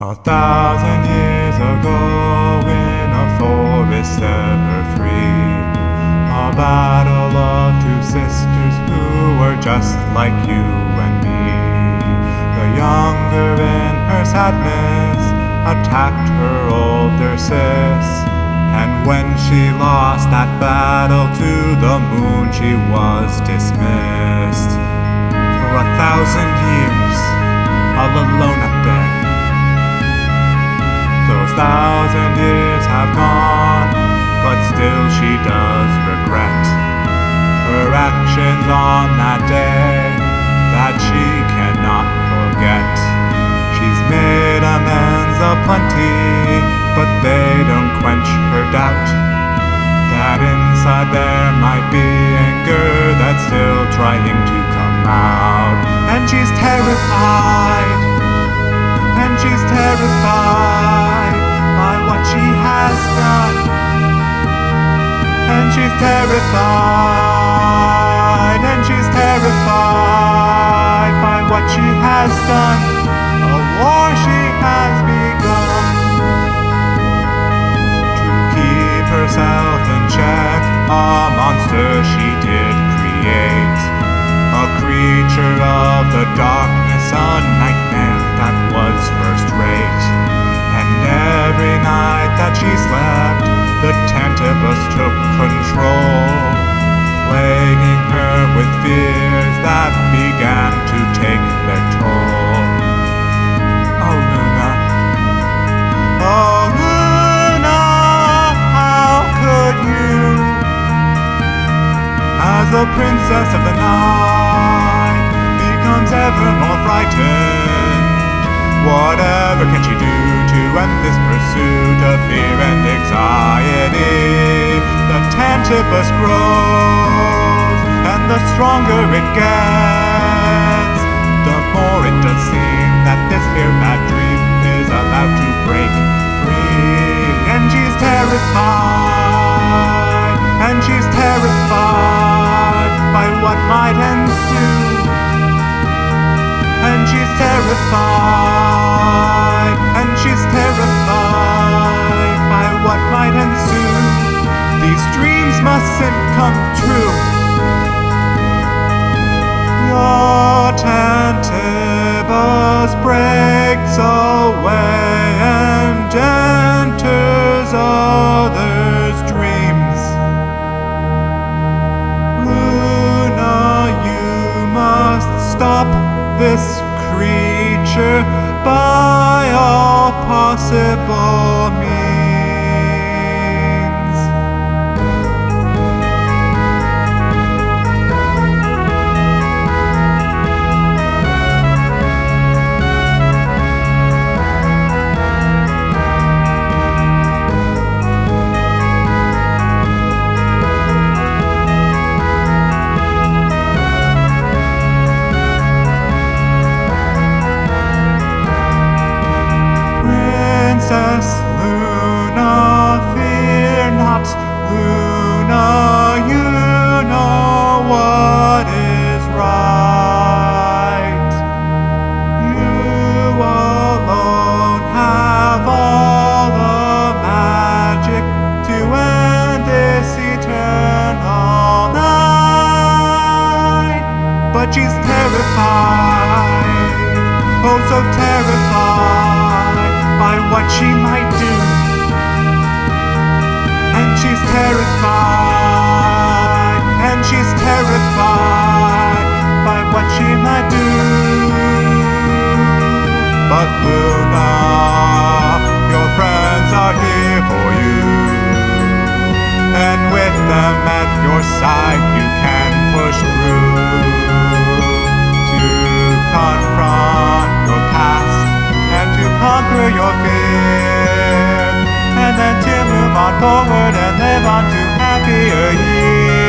1,000 years ago, in a forest ever free, a battle of two sisters who were just like you and me. The younger, in her sadness, attacked her older sis, and when she lost that battle to the moon, she was dismissed. For 1,000 years, all alone up there, those 1,000 years have gone, but still she does regret her actions on that day that she cannot forget. She's made amends aplenty, but they don't quench her doubt that inside there might be anger that's still trying to come out. And she's terrified, and she's terrified by what she has done. And she's terrified, and she's terrified by what she has done. A war she has begun. To keep herself in check, a monster she did create, a creature of the darkness, a nightmare that was first rate. And every night that she slept, the Tantibus took control, plaguing her with fears that began to take their toll. Oh Luna, oh Luna, how could you, as the princess of the night becomes ever more frightened? Whatever can she do to end this pursuit of fear and anxiety? The Tantibus grows, and the stronger it gets, the more it does seem that this here bad dream is about to break free. And she's terrified, and she's terrified by what might ensue. And she's terrified, and she's terrified by what might ensue. These dreams mustn't come true. The Tantibus breaks away and enters others' dreams. Luna, you must stop this creature by all possible means. Princess Luna, fear not. Luna, you know what is right. You alone have all the magic to end this eternal night. But she's terrified, oh so terrified by what she might do. And she's terrified, and she's terrified by what she might do. But Luna, your friends are here for you, and with them at your side you can push through to confront your past and to conquer your fear, and then to move on forward and live on to happier years.